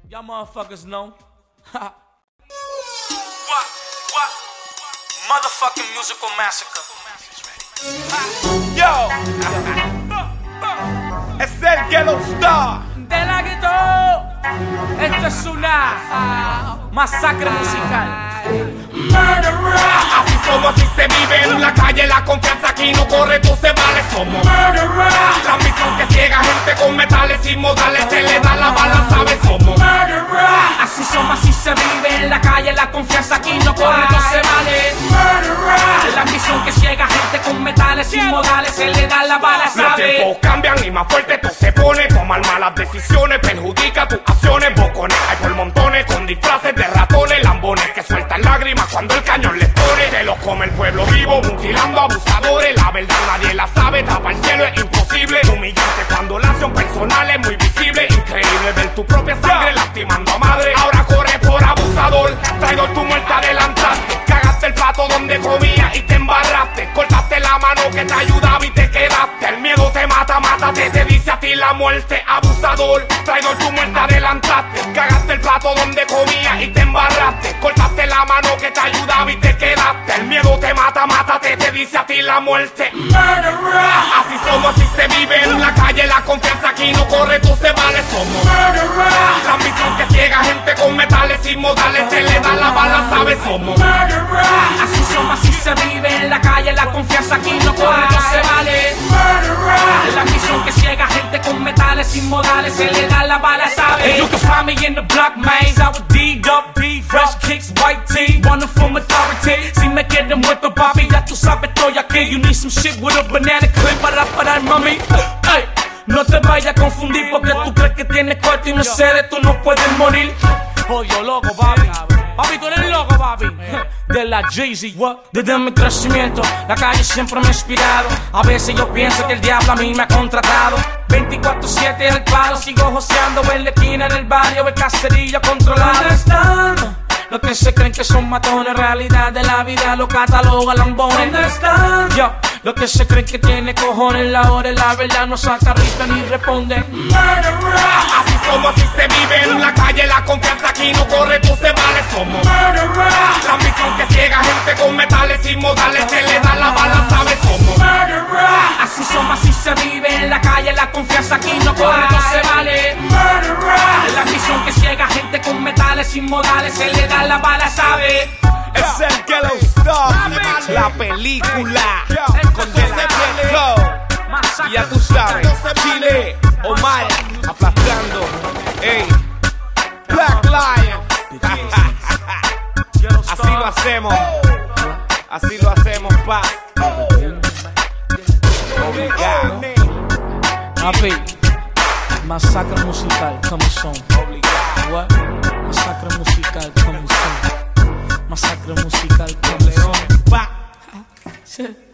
Y'all motherfuckers know. What? Motherfucking musical massacre. Yo, es el Yellow Star. De la gueto. Esto es una masacre musical. Así somos, así se vive en la calle. La confianza aquí no corre, tú se vale. Somos la misión que ciega gente con metales y modales. Se le da la bala, ¿sabes? Somos así somos, así se vive en la calle. La confianza aquí no corre, no se vale. La misión que ciega gente con metales y modales. Se le da la bala, los ¿sabes? tiempos cambian y más fuerte tú se pone. Tomar malas decisiones perjudica tus acciones. Bocones hay por montones con disfraces de ratones. Lambones que sueltan lágrimas cuando el cañón les pone. Te los come el pueblo vivo, mutilando abusadores. La verdad nadie la sabe, tapa el cielo es imposible. Humillante cuando la acción personal es muy visible. Increíble ver tu propia sangre lastimando a madre. Ahora corre por abusador, traidor, tu muerte adelantaste. Cagaste el plato donde comías y te embarraste. Cortaste la mano que te ayudaba y te quedaste. El miedo te mata, mátate, te dice a ti la muerte. Abusador, traidor, tu muerte adelantaste. Cagaste el plato donde comías y te embarraste. Cortaste la mano que te ayudaba y te quedaste. El miedo te mata, mátate, te dice a ti la muerte. Así somos, así se vive en la calle. La confianza aquí no corre, tú se vale. Somos la ambición que ciega gente con metales y modales. Se le da la bala, ¿sabes? Somos así somos, así se vive en la calle. La confianza aquí no corre, no se vale. La misión que ciega gente con metales y modales. Se le da la bala, ¿sabes? You can find me in the block, man. I with D-Dub-B, fresh kicks, white tee, running from authority. Si me quieren muerto, papi, ya tú sabes, estoy aquí. You need some shit with a banana clip para parar, mami. Hey, no te vayas a confundir porque tú crees que tienes corte y no sé de tú no puedes morir. Oye, loco, papi. Papi, tú eres loco, papi. De la Jay-Z, desde mi crecimiento, la calle siempre me ha inspirado. A veces yo pienso que el diablo a mí me ha contratado. 24/7 el palo, sigo joseando en la esquina, en el barrio, el caserillo controlado. ¿Dónde están? Los que se creen que son matones, realidad de la vida lo cataloga lambones. ¿Dónde están? Yo, los que se creen que tiene cojones, la hora y la verdad no saca rifa ni responde. Así somos, así se vive en la calle. La confianza aquí no corre, tú se vale. Somos la ambición que ciega gente con metales y modales. Se le da la bala, ¿sabes? Somos así somos, así se vive en la calle. La confianza aquí no corre, no se vale. La ambición que ciega gente con metales y modales. Se le da la bala, ¿sabes? Es el Yellow Star, la película con The Flow. Y ya tú sabes, Chile, Omar, aplastando. Ey, Black Lion. Así lo hacemos. Así lo hacemos, pa. Obligado. Papi, masacre musical, coming soon. Obligado. What? Masacre musical, coming soon. Masacre musical.